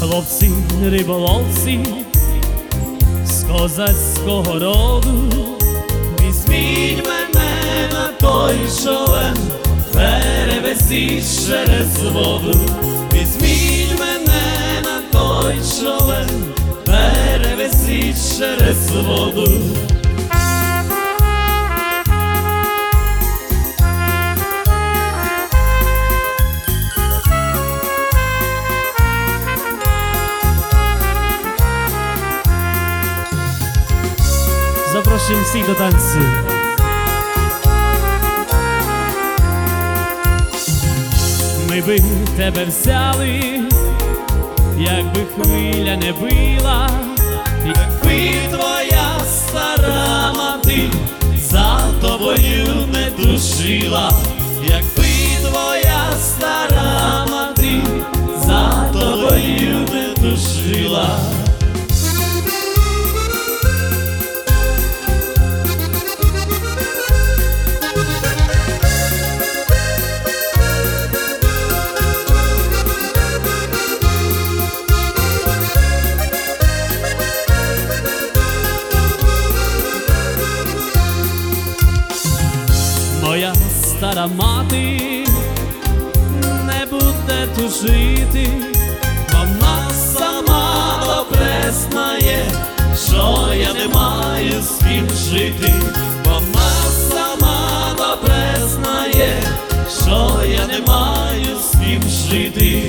Хлопці риболовці з козацького роду, візьміть мене на той човен, перевезіть через воду. Візьміть мене на той човен, перевезіть через воду. Запрошуємо всіх до танцю. Ми би тебе взяли, якби хвиля не била, якби твоя стара мати за тобою не душила, якби твоя стара мати за тобою не душила. Моя стара мати не буде тужити, вона сама добре знає, що я не маю з ким жити. Вона сама добре знає, що я не маю з ким жити.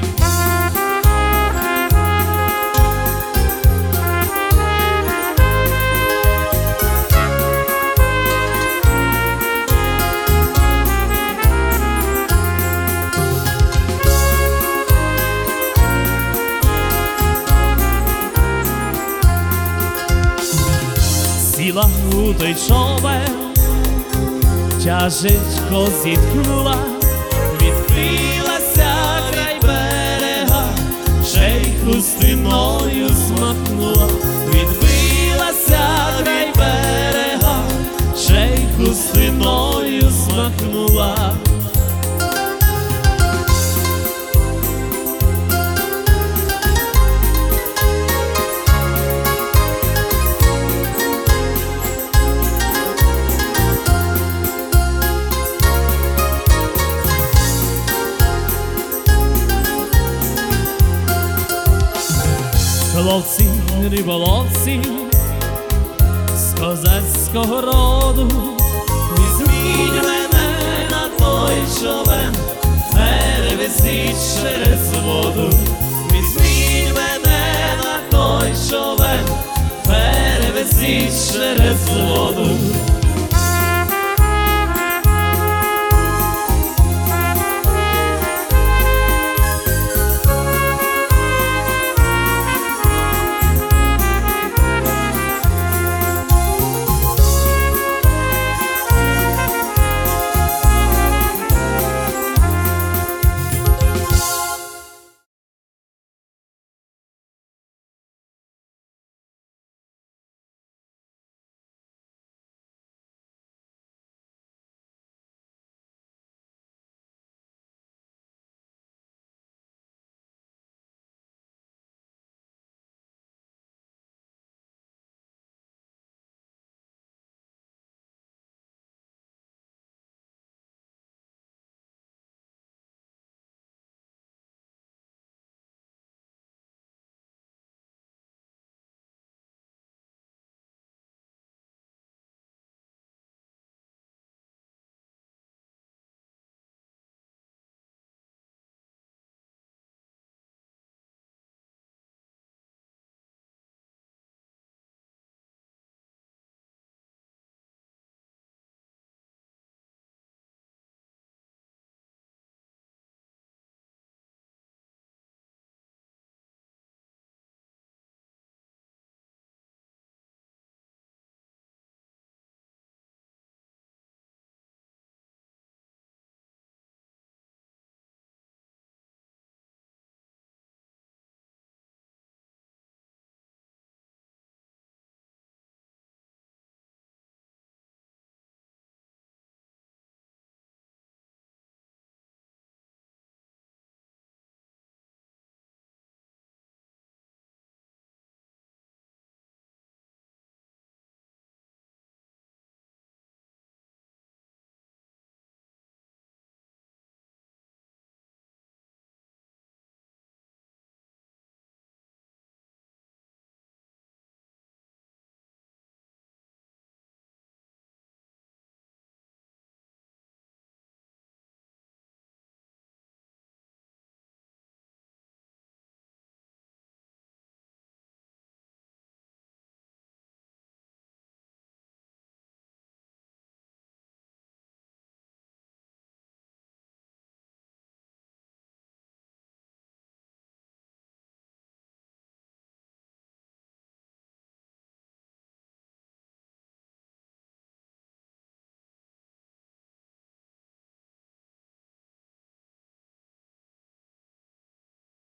Сіла у той човен, тяжечко зіткнула, відбилася край берега, ще й хустиною змахнула. Відбилася край берега, ще й хустиною змахнула. Хлопці риболовці з козацького роду, візьміть мене на той човен, перевезіть через воду. Візьміть мене на той човен, перевезіть через воду.